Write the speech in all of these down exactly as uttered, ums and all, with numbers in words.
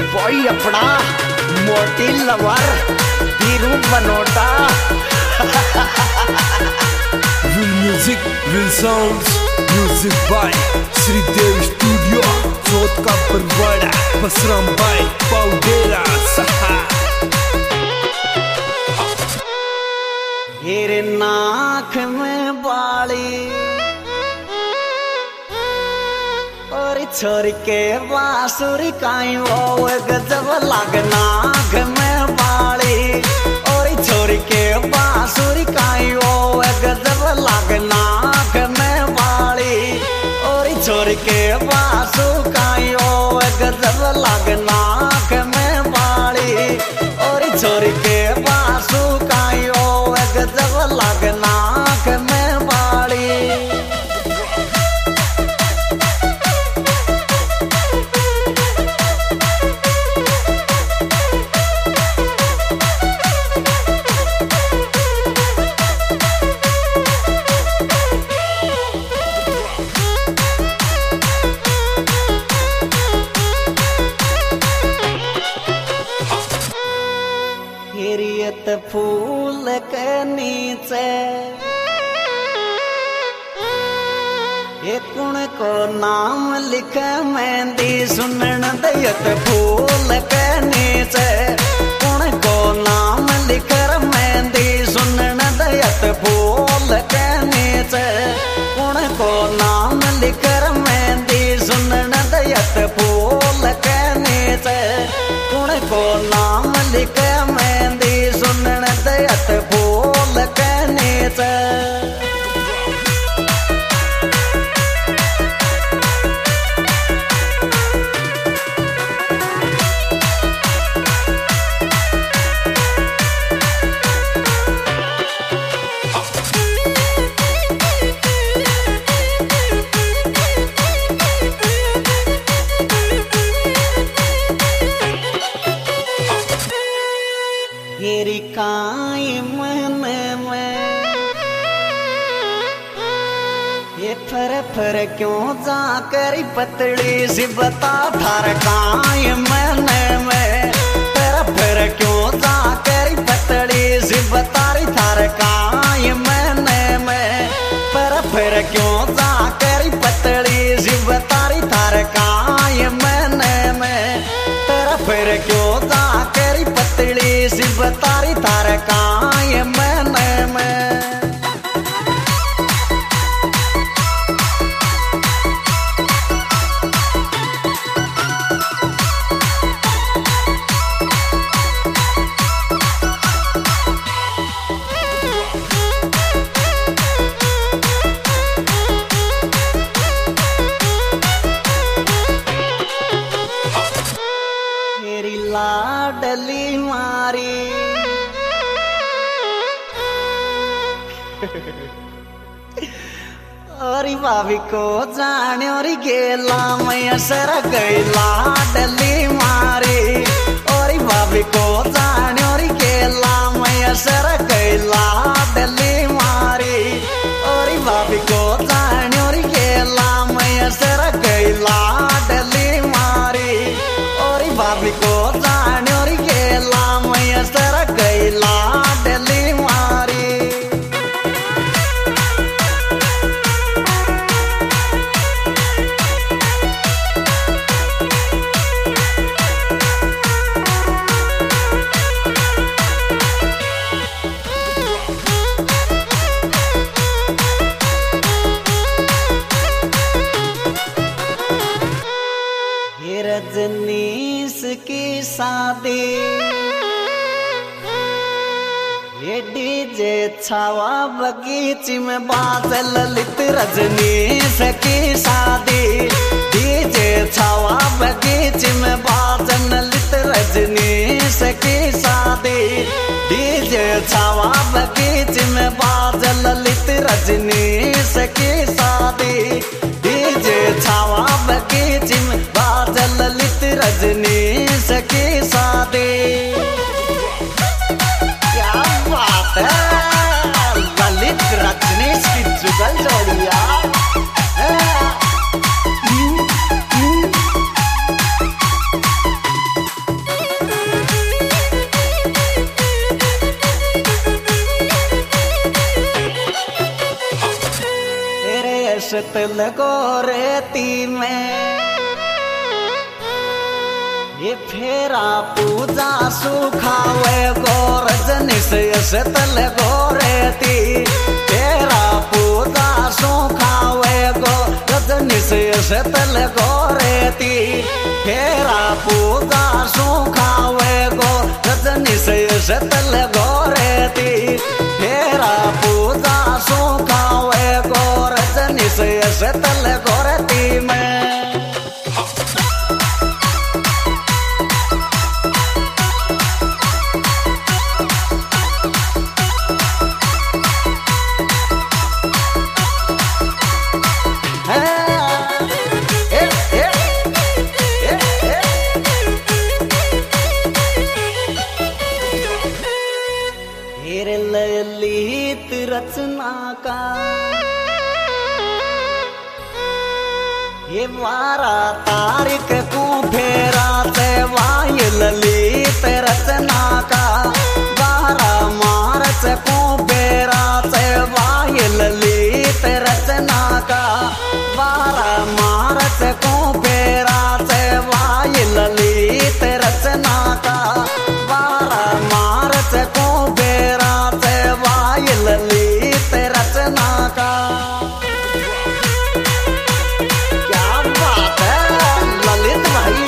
Boy अपना मोटी lover Dhiru Banota. Real music, real sounds, music by Shridev studio, चौथ का परवाड़ा, बसराम भाई पाउडेरा सहा। हेरे नाक में बाली और छोरी के बांसुरी काई वो गजब लाग। नाक में बाली और छोरी के बांसुरी काई वो गजब लाग। नाक में बाली और छोरी के बांसु काई वो गजब लाग। नाक में बाली और छोरी के बांसु काई वो गजब लाग। नाक में बाली हिरियत फूल के नीचे ये कुण को नाम लिखे मेहंदी सुनन दयत। फूल के नीचे कुण को नाम लिखर मेहंदी सुनन दयत। फूल के नीचे कुण को नाम लिखर मेहंदी सुनन दयत। फूल के नीचे कुण को नाम लिखे मेहंदी सुनन दयत। फूल के नीचे हेरी काई मन में ये फर फर क्यों जा करी पतली सी बता। थार काई मन में फर फर क्यों जा करी पतली सी बता। थार काई मन में फर फर क्यों जा करी पतली सी बता। थार काई मन में फर फर क्यों जा करी पतली सी बतारी। थार काई मन में मेरी लाडली मारी और भाभी को जाने और गेला मैं सर गई। लाडली मारी और भाभी को जाने और गेला मैं सर गई। लाडली मारी और भाभी को जाने और गेला मैं सर गई। लाडली मारी और भाभी को जाने और गेला मैं सर गई। लाडली मारी रजनीश की शादी ये डीजे छावा बगीचे में बाजे। ललित रजनीश की शादी डीजे छावा बगीचे में बाजे। ललित रजनीश की शादी डीजे छावा बगीचे में बाजे। ललित रजनीश की शादी डीजे छावा बगीचे में बाजे। ललित रजनीश की शादी क्या बात है। ललित रजनीश की जुगल जोड़िया तल गोरेती में ये फेरा पूजा सुखावे गोरजनी से तल गोरेती फेरा पूजा सुखावे गोरजनी से तल गोरेती फेरा पूजा सुखावे गोरजनी से तल गोरेती फेरा पूजा सुखावे गोरजनी से तल गोरेती में ललित रचना का ये बारह तारीख को फेरा से वाय ललित रचना का बारह मार्च को फेरा से वाय ललित रचना का बारह मार्च को फेरा से वाय ललित रचना का बारह मार्च को फेरा से वाय ललित रचना का क्या बात है ललित भाई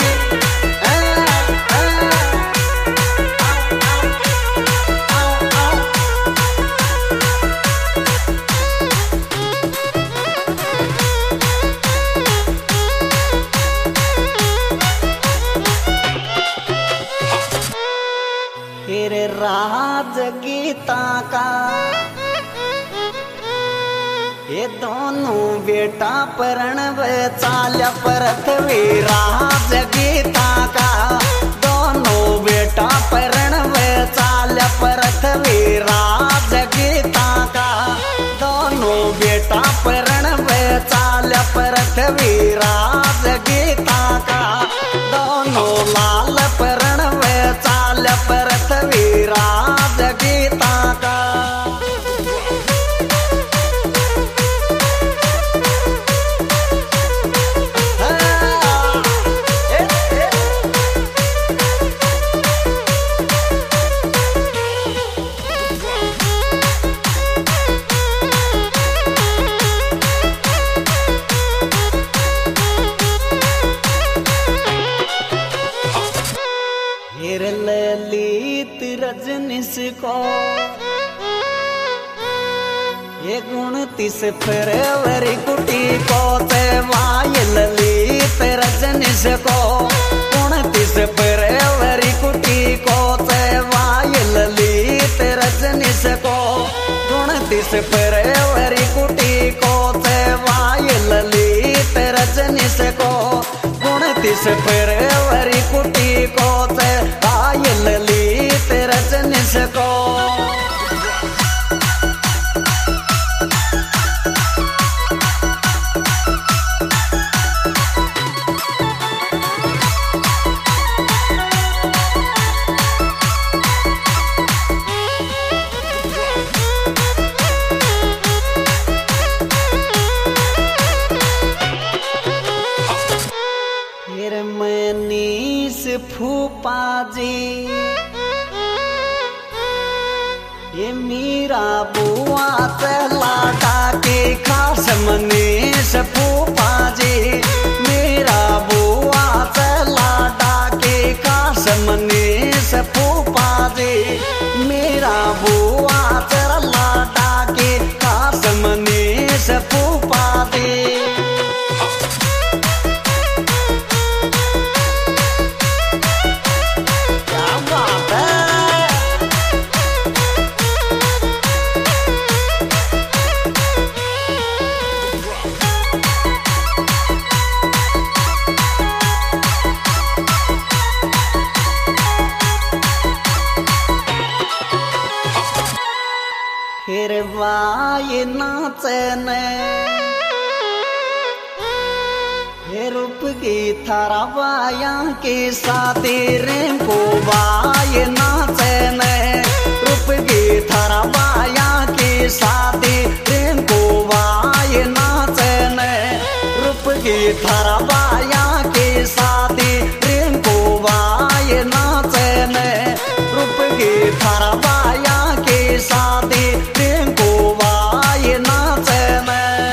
तेरे राज गीता का ये दोनों बेटा प्रणव चाल्या पृथ्वी राज गीता का दोनों बेटा प्रणव चाल्या पृथ्वी राज गीता का दोनों बेटा प्रणव चाल्या पृथ्वी राज गीता का दोनों लाल प्रणव चाल्या पृथ्वी राज गीता का ललित रजनीश को ये उनतीस फरवरी कुटी को वाय ललित रजनीश को उनतीस फरवरी कुटी को वाय ललित रजनीश को उनतीस फरवरी कुटी को वाय ललित रजनीश को उनतीस फरवरी कुटी को वाय ललित रजनीश को मनीष फूफा जी ये मीरा बुआ चला के खास मनीष फूफा जी मेरा बुआ चला के खास मनीष फूफा जी मेरा बुआ चला के खास मनीष फूफा जी फिर वाय नाचने रूप की थारा बाया के साथी रिंकू वाय नाचने रूप की थारा बाया के साथी रिंकू वाय नाचने की थारा बाया के शादी रिंकू बाय नाचन रूप की थारा बाया के शादी रिंकू बाय नाचन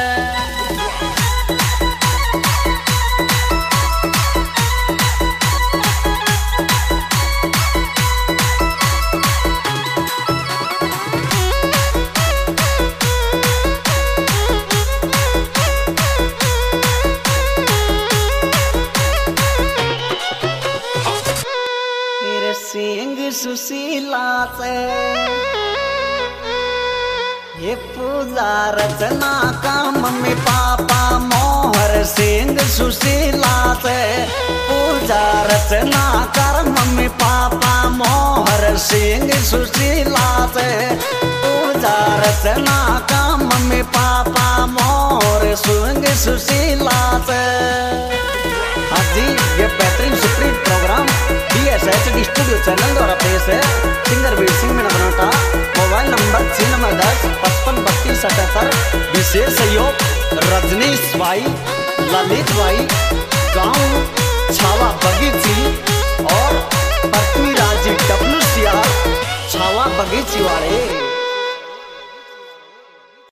सिंह सुशीला से ये पूजा रचना का मम्मी पापा मोहर सिंह सुशीला से पूजा रचना कर मम्मी पापा मोहर सिंह सुशीला से पूजा रचना का मम्मी पापा मोहर सिंह सुशीला से। हाँ जी, ये बेहतरीन supreme programme D S H D studio channel द्वारा पेश है। सिंगर वीर सिंह मीना बनाता, मोबाइल नंबर छः नंबर दस पचपन बत्तीस सतहत्तर। विशेष सहयोग रजनीश भाई, ललित भाई, गाँव छावा बगीची और पृथ्वीराज डब्ल्यू सी आर छावा बगीची वाले।